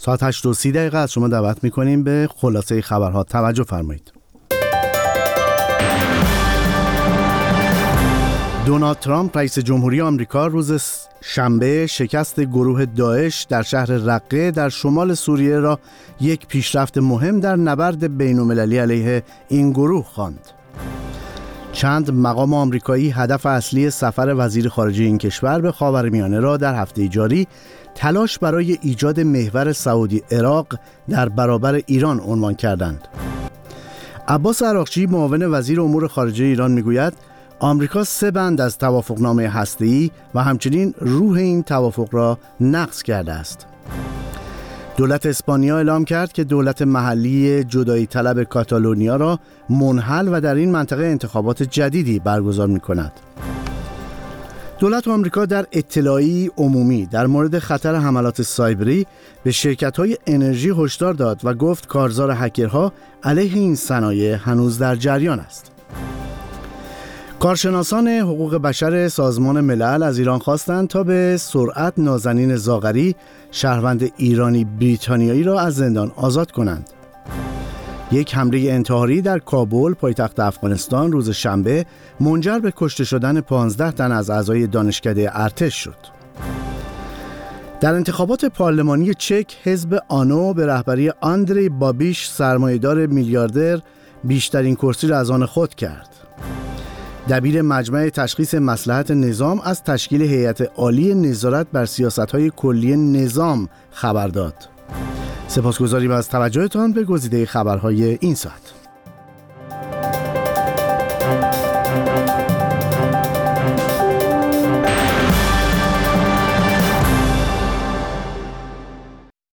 ساعت 8:30 از شما دعوت می‌کنیم به خلاصه خبرها. توجه فرمایید. دونالد ترامپ رئیس جمهوری آمریکا روز شنبه شکست گروه داعش در شهر رقه در شمال سوریه را یک پیشرفت مهم در نبرد بین‌المللی علیه این گروه خواند. چند مقام آمریکایی هدف اصلی سفر وزیر خارجه این کشور به خاورمیانه را در هفته جاری تلاش برای ایجاد محور سعودی عراق در برابر ایران عنوان کردند. عباس عراقچی معاون وزیر امور خارجه ایران میگوید آمریکا 3 بند از توافقنامه هسته‌ای و همچنین روح این توافق را نقض کرده است. دولت اسپانیا اعلام کرد که دولت محلی جدایی طلب کاتالونیا را منحل و در این منطقه انتخابات جدیدی برگزار می‌کند. دولت آمریکا در اطلاعی عمومی در مورد خطر حملات سایبری به شرکت‌های انرژی هشدار داد و گفت کارزار هکرها علیه این صنایع هنوز در جریان است. کارشناسان حقوق بشر سازمان ملل از ایران خواستند تا به سرعت نازنین زاغری، شهروند ایرانی بریتانیایی را از زندان آزاد کنند. یک حمله انتحاری در کابل، پایتخت افغانستان، روز شنبه منجر به کشته شدن 15 تن از اعضای دانشکده ارتش شد. در انتخابات پارلمانی چک، حزب آنو به رهبری آندری بابیش، سرمایه‌دار میلیاردر، بیشترین کرسی را از آن خود کرد. دبیر مجمع تشخیص مصلحت نظام از تشکیل هیئت عالی نظارت بر سیاست‌های کلی نظام خبر داد. سپاسگزاریم از توجهتان به گزیده خبرهای این ساعت.